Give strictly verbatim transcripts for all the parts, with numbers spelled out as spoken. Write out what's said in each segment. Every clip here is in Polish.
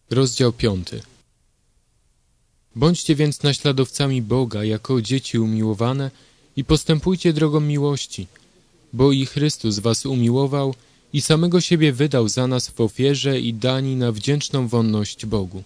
Rozdział piąty. Bądźcie więc naśladowcami Boga jako dzieci umiłowane i postępujcie drogą miłości, bo i Chrystus was umiłował i samego siebie wydał za nas w ofierze i dani na wdzięczną wonność Bogu.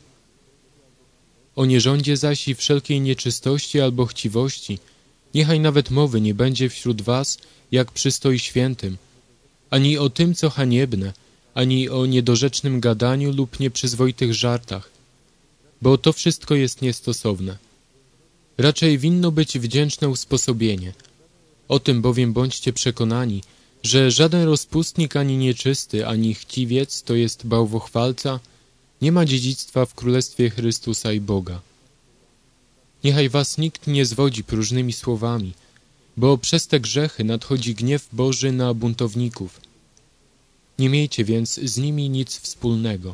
O nierządzie zaś i wszelkiej nieczystości albo chciwości, niechaj nawet mowy nie będzie wśród was, jak przystoi świętym, ani o tym, co haniebne, ani o niedorzecznym gadaniu lub nieprzyzwoitych żartach, bo to wszystko jest niestosowne. Raczej winno być wdzięczne usposobienie. O tym bowiem bądźcie przekonani, że żaden rozpustnik ani nieczysty, ani chciwiec, to jest bałwochwalca, nie ma dziedzictwa w Królestwie Chrystusa i Boga. Niechaj was nikt nie zwodzi próżnymi słowami, bo przez te grzechy nadchodzi gniew Boży na buntowników. Nie miejcie więc z nimi nic wspólnego.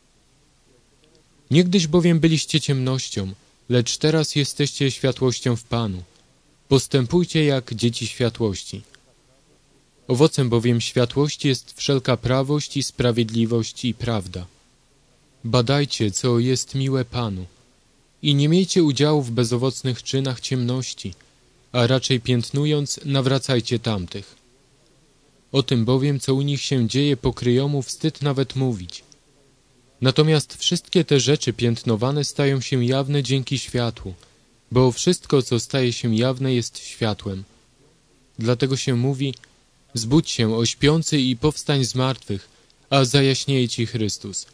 Niegdyś bowiem byliście ciemnością, lecz teraz jesteście światłością w Panu. Postępujcie jak dzieci światłości. Owocem bowiem światłości jest wszelka prawość i sprawiedliwość i prawda. Badajcie, co jest miłe Panu. I nie miejcie udziału w bezowocnych czynach ciemności, a raczej piętnując, nawracajcie tamtych. O tym bowiem, co u nich się dzieje pokryjomu, wstyd nawet mówić. Natomiast wszystkie te rzeczy piętnowane stają się jawne dzięki światłu, bo wszystko, co staje się jawne, jest światłem. Dlatego się mówi: zbudź się, o śpiący, i powstań z martwych, a zajaśnieje ci Chrystus.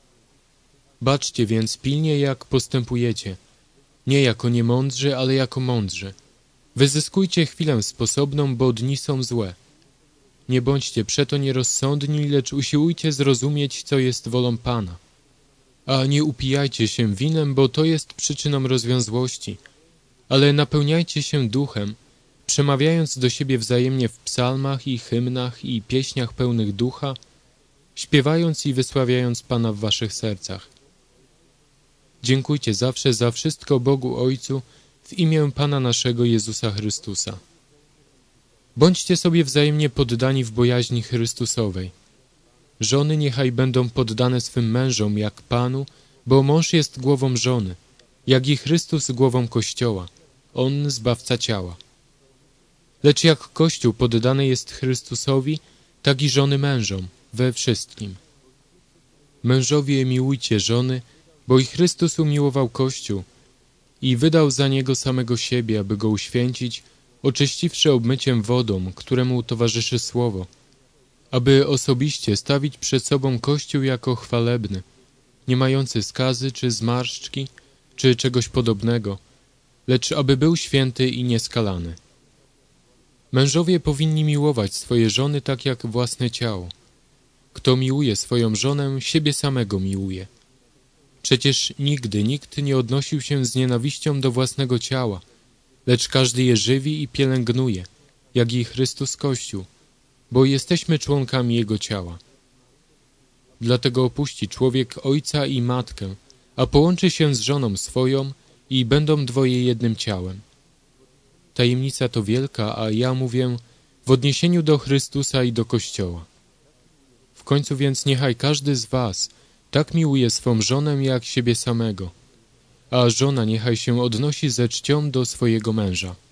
Baczcie więc pilnie, jak postępujecie, nie jako niemądrzy, ale jako mądrzy. Wyzyskujcie chwilę sposobną, bo dni są złe. Nie bądźcie przeto nierozsądni, lecz usiłujcie zrozumieć, co jest wolą Pana. A nie upijajcie się winem, bo to jest przyczyną rozwiązłości, ale napełniajcie się duchem, przemawiając do siebie wzajemnie w psalmach i hymnach i pieśniach pełnych ducha, śpiewając i wysławiając Pana w waszych sercach. Dziękujcie zawsze za wszystko Bogu Ojcu w imię Pana naszego Jezusa Chrystusa. Bądźcie sobie wzajemnie poddani w bojaźni Chrystusowej. Żony niechaj będą poddane swym mężom jak Panu, bo mąż jest głową żony, jak i Chrystus głową Kościoła, On zbawca ciała. Lecz jak Kościół poddany jest Chrystusowi, tak i żony mężom, we wszystkim. Mężowie, miłujcie żony, bo i Chrystus umiłował Kościół i wydał za niego samego siebie, aby go uświęcić, oczyściwszy obmyciem wodą, któremu towarzyszy słowo, aby osobiście stawić przed sobą Kościół jako chwalebny, nie mający skazy czy zmarszczki, czy czegoś podobnego, lecz aby był święty i nieskalany. Mężowie powinni miłować swoje żony tak jak własne ciało. Kto miłuje swoją żonę, siebie samego miłuje. Przecież nigdy nikt nie odnosił się z nienawiścią do własnego ciała, lecz każdy je żywi i pielęgnuje, jak i Chrystus Kościół, bo jesteśmy członkami Jego ciała. Dlatego opuści człowiek ojca i matkę, a połączy się z żoną swoją i będą dwoje jednym ciałem. Tajemnica to wielka, a ja mówię w odniesieniu do Chrystusa i do Kościoła. W końcu więc niechaj każdy z was tak miłuje swą żonę jak siebie samego, a żona niechaj się odnosi ze czcią do swojego męża.